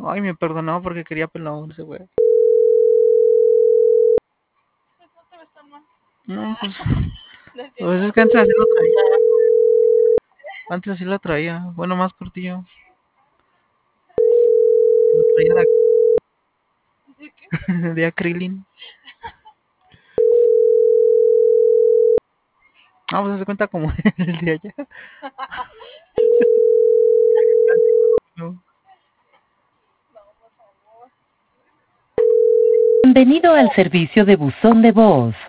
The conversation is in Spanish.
Ay, me perdonó porque quería pelón ese güey. Pues no te ves tan mal. No, pues, No es pues cierto. es que antes así lo traía. Antes así lo traía. Bueno, más cortillo. Lo traía ¿De qué? de acrilín. Ah, pues se cuenta como el de allá. No. No, por favor. Bienvenido al servicio de buzón de voz.